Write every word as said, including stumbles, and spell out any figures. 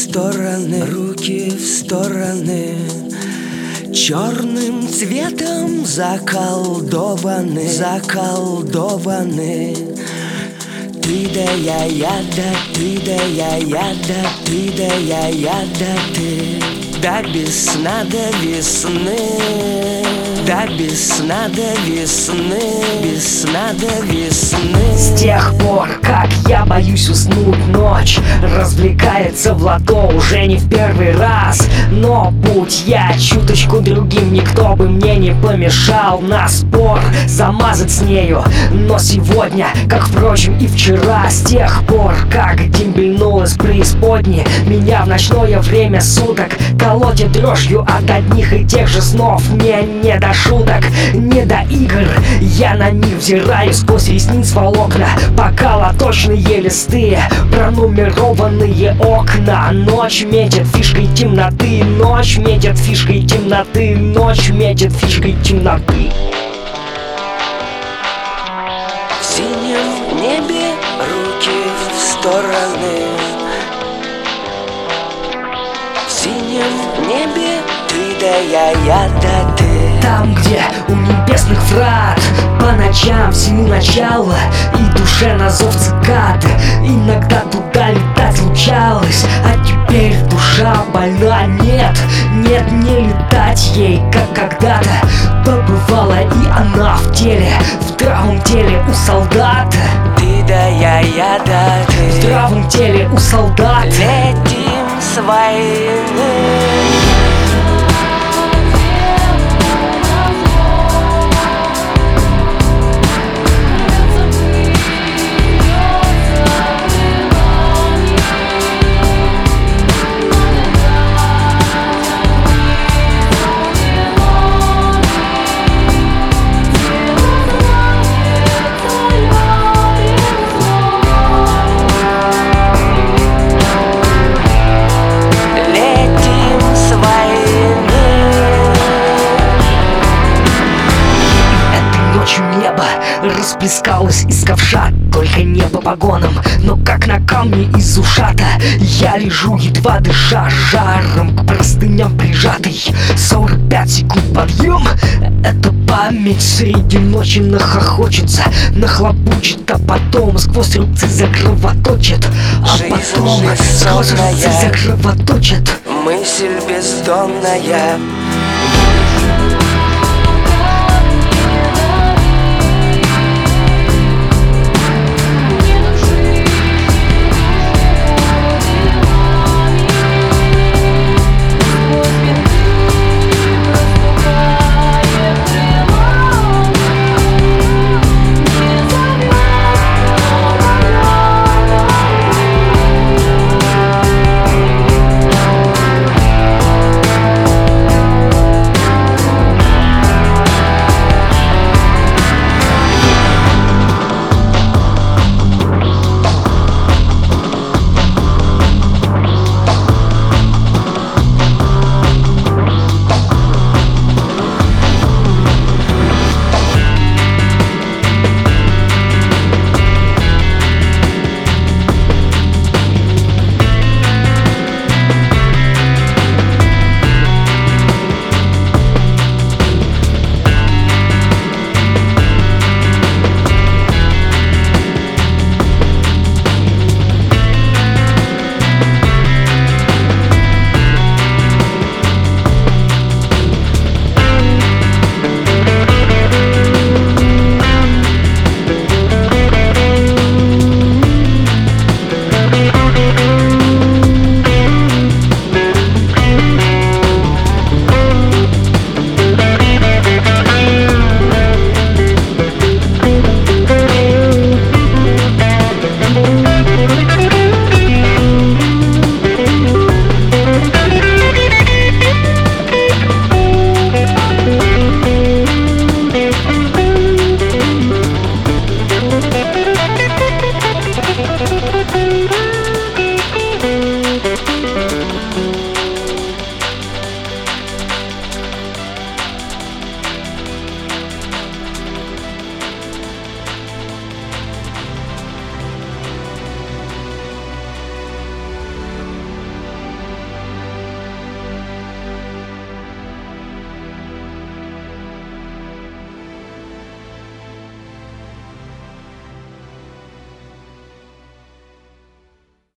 стороны, руки в стороны. Черным цветом заколдованы, заколдованы. Ты да я, я да ты, да я, я да ты, да я, я да ты. Да без сна до весны, да без сна до весны, без сна до весны. С тех пор, как я боюсь уснуть, ночь развлекается в лото уже не в первый раз. Но будь я чуточку другим, никто бы мне не помешал на спор замазать с нею. Но сегодня, как впрочем и вчера, с тех пор, как дембельнула с преисподней, меня в ночное время суток колотит дрожью от одних и тех же снов. Мне не до шуток, не до игр, я на них взираю сквозь ресниц волокна. Пока лоточные листы, пронумерованные окна. Ночь метит фишкой темноты, ночь метит фишкой темноты, ночь метит фишкой темноты. В синем небе руки в стороны. В синем небе ты да я, я да ты. Там, где у небесных врат по ночам всему начало, и душе на зов цикады иногда туда летать случалось. А теперь душа больна, нет, нет, не летать ей, как когда-то побывала и она в теле, в здравом теле у солдата. Ты да я, я да ты. В здравом теле у солдата. Летим с войны. Небо расплескалось из ковша, только не по погонам, но как на камне из ушата. Я лежу, едва дыша, жаром к простыням прижатый. Сорок пять секунд подъем, это память среди ночи нахохочется, нахлобучит, а потом сквозь рубцы закровоточит. А Жизнь, потом жизнь сквозь рубцы сонная, закровоточит. мысль бездонная,